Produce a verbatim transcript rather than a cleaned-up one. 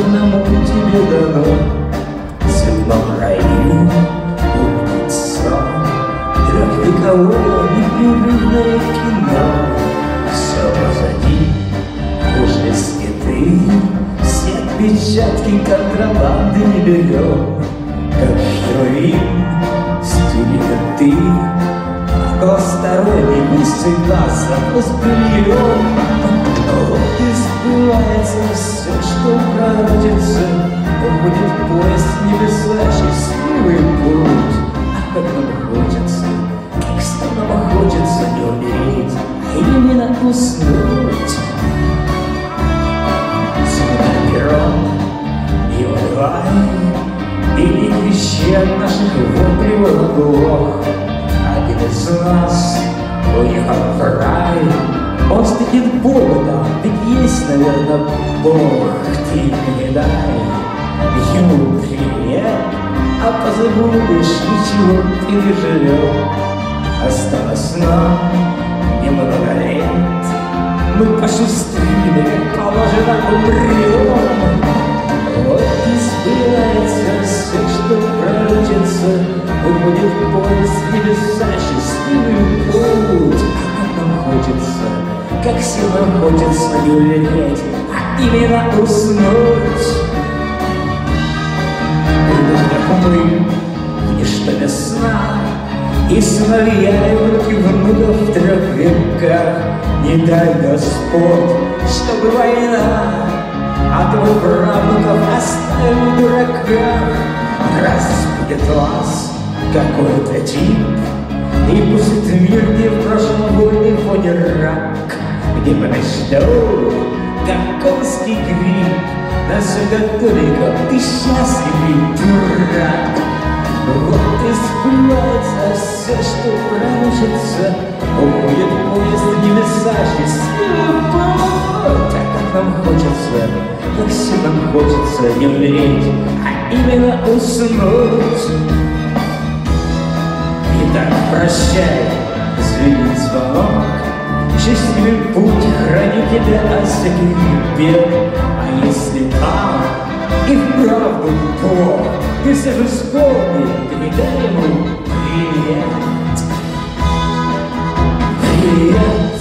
одному тебе дано в цветном раю увидеться трехвековое непрерывное кино. Все позади, уже следы, все отпечатки контрабанды не берем, как героин стиля ты, многосторонний быстрый глаз восприем. Вот и сбывается все, что пророчится, уходит поезд в небеса, счастливый путь. А как нам хочется, как снова хочется не умереть, а именно уснуть. Сюда перрон, и улыбай, велик вещей от наших вопливых глох. Один из нас уехал в рай, он встретит Бога там, ведь есть, наверное, Бог. Ты не дай ему привет, а позабудешь, ничего ты не живешь. Осталось нам немного лет, мы пошустрили, как положено, умрем. Вот и сбывается все, что пророчится, уходит поезд в небеса, счастливый путь. А как нам хочется, как сильно хочется не умереть, а именно уснуть. Придут как мы в ничто без сна, и сыновья и внуки внуков в трех веках. Не дай Господь, чтобы война а твой правнуков оставил в дураках. Разбудит вас какой-то тип и пустит мир, где в прошлом войны фоне рак, где подождет как конский гриб. На все готовенько, ты счастливый дурак. Вот и сбывается все, что пророчится, уходит поезд в небеса, счастливый путь. Так как нам хочется, как все нам хочется не умереть, а именно уснуть. Итак, прощай, звенит звонок, счастливый путь, храни тебя от всяких бед. А если там и вправду Бог, ты все же вспомни, передай ему привет. Привет.